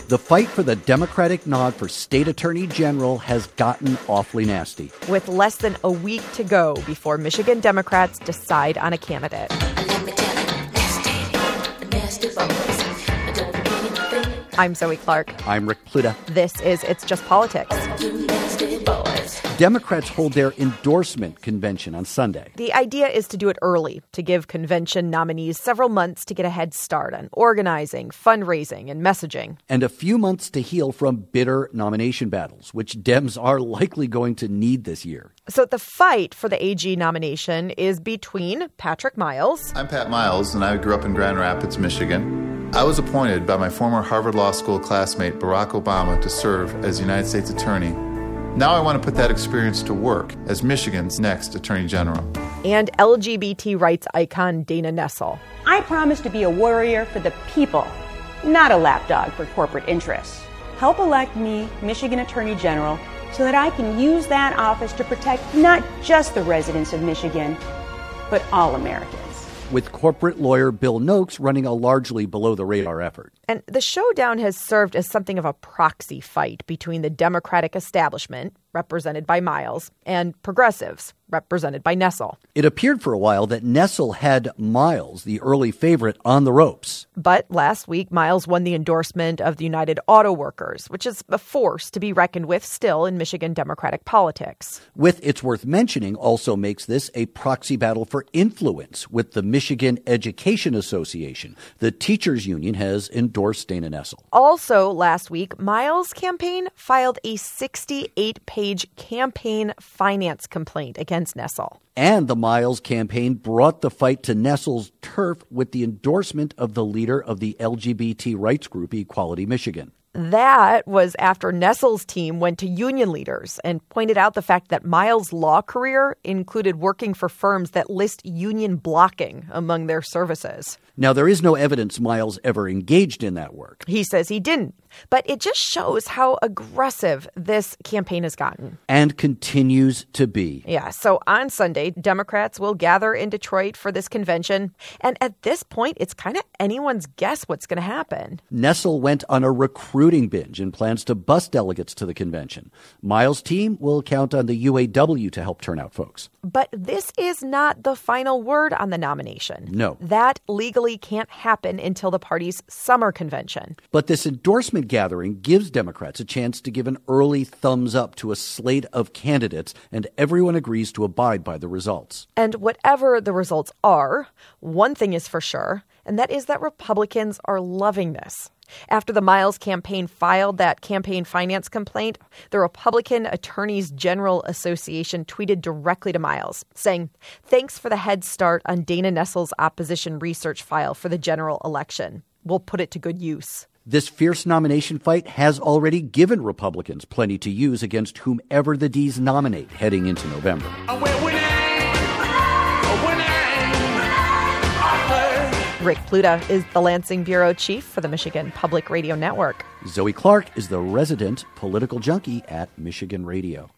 The fight for the Democratic nod for state attorney general has gotten awfully nasty. With less than a week to go before Michigan Democrats decide on a candidate. I'm Zoe Clark. I'm Rick Pluta. This is It's Just Politics. Democrats hold their endorsement convention on Sunday. The idea is to do it early, to give convention nominees several months to get a head start on organizing, fundraising, and messaging. And a few months to heal from bitter nomination battles, which Dems are likely going to need this year. So the fight for the AG nomination is between Patrick Miles. I'm Pat Miles, and I grew up in Grand Rapids, Michigan. I was appointed by my former Harvard Law School classmate Barack Obama to serve as United States Attorney. Now I want to put that experience to work as Michigan's next Attorney General. And LGBT rights icon Dana Nessel. I promise to be a warrior for the people, not a lapdog for corporate interests. Help elect me Michigan Attorney General so that I can use that office to protect not just the residents of Michigan, but all Americans. With corporate lawyer Bill Noakes running a largely below-the-radar effort. And the showdown has served as something of a proxy fight between the Democratic establishment, represented by Miles, and progressives, represented by Nessel. It appeared for a while that Nessel had Miles, the early favorite, on the ropes. But last week, Miles won the endorsement of the United Auto Workers, which is a force to be reckoned with still in Michigan Democratic politics. With It's Worth Mentioning also makes this a proxy battle for influence with the Michigan Education Association. The teachers' union has endorsed Dana Nessel. Also last week, Miles' campaign filed a 68-page campaign finance complaint against Nessel. And the Miles campaign brought the fight to Nessel's turf with the endorsement of the leader of the LGBT rights group Equality Michigan. That was after Nessel's team went to union leaders and pointed out the fact that Miles' law career included working for firms that list union blocking among their services. Now, there is no evidence Miles ever engaged in that work. He says he didn't, but it just shows how aggressive this campaign has gotten. And continues to be. Yeah, so on Sunday, Democrats will gather in Detroit for this convention. And at this point, it's kind of anyone's guess what's going to happen. Nessel went on a recruiting binge and plans to bus delegates to the convention. Miles' team will count on the UAW to help turn out folks. But this is not the final word on the nomination. No. That legally can't happen until the party's summer convention. But this endorsement gathering gives Democrats a chance to give an early thumbs up to a slate of candidates, and everyone agrees to abide by the results. And whatever the results are, one thing is for sure, and that is that Republicans are loving this. After the Miles campaign filed that campaign finance complaint, the Republican Attorneys General Association tweeted directly to Miles, saying, "Thanks for the head start on Dana Nessel's opposition research file for the general election. We'll put it to good use." This fierce nomination fight has already given Republicans plenty to use against whomever the Ds nominate heading into November. Rick Pluta is the Lansing Bureau Chief for the Michigan Public Radio Network. Zoe Clark is the resident political junkie at Michigan Radio.